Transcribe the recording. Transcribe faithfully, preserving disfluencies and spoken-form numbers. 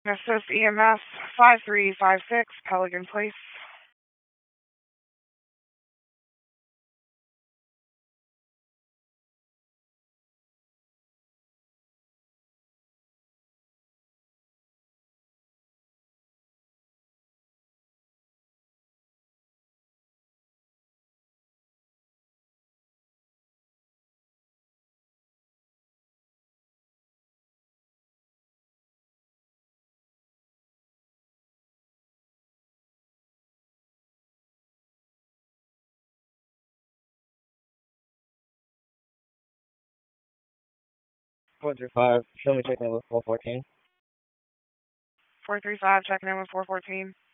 Assist E M S five three five six, Pelican Place. four three five, show me check in with four fourteen. four three five, checking in with four fourteen.